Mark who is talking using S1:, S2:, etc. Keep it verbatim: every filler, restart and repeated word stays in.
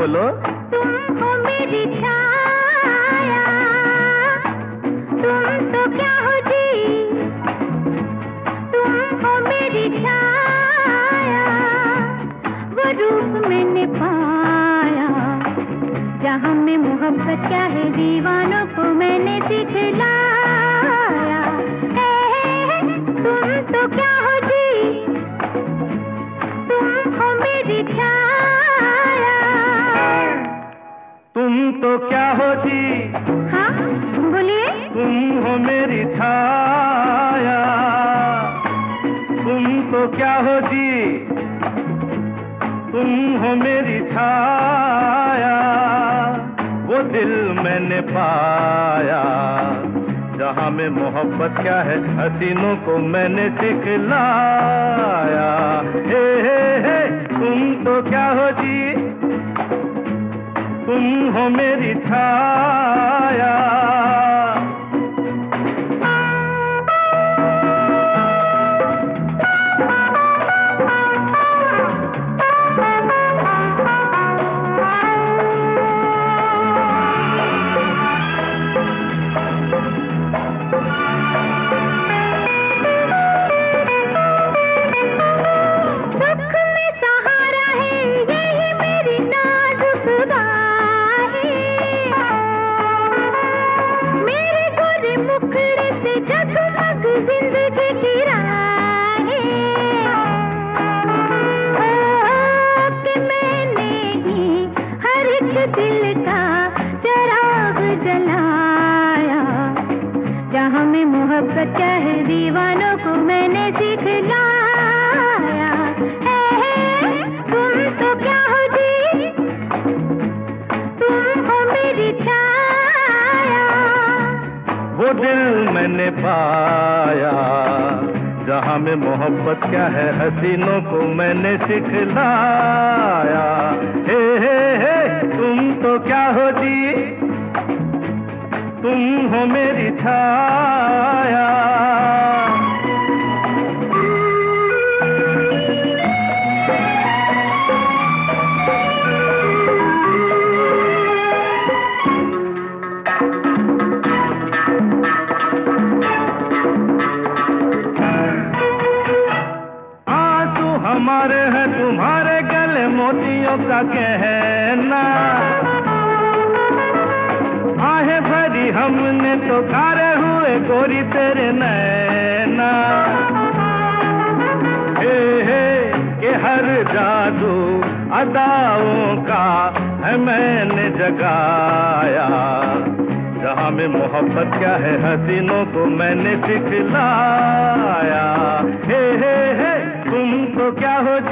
S1: बोलो।
S2: तुम हो मेरी छाया, तुम तो क्या हो जी, तुम हो मेरी छाया, वो रूप मैंने पाया जहाँ में मोहब्बत क्या है दीवानों को मैंने दिखलाया। तुम तो क्या हो जी, तुम हो मेरी छाया।
S1: तुम तो क्या हो जी,
S2: हाँ बोलिए।
S1: तुम हो मेरी छाया, तुम तो क्या हो जी, तुम हो मेरी छाया, वो दिल मैंने पाया जहाँ में मोहब्बत क्या है हसीनों को मैंने सिखलाया। हे हे हे तुम तो क्या हो जी, तुम हो मेरी छाया।
S2: दिल का चराग जलाया जहाँ में मोहब्बत क्या है दीवानों को मैंने सिखलाया। तुम तो क्या हो जी, तुम हो मेरी छाया,
S1: वो दिल मैंने पाया जहाँ में मोहब्बत क्या है हसीनों को मैंने सिखलाया। हे हे हे तुम तो क्या हो जी, तुम हो मेरी छाया। हमारे हैं तुम्हारे गले मोतियों का कहना, आहे भरी हमने तो खारे हुए गोरी तेरे नैना। हे हे के हर जादू अदाओं का है मैंने जगाया जहाँ में मोहब्बत क्या है हसीनों को मैंने सिखलाया। हे हे हे तुम तो क्या हो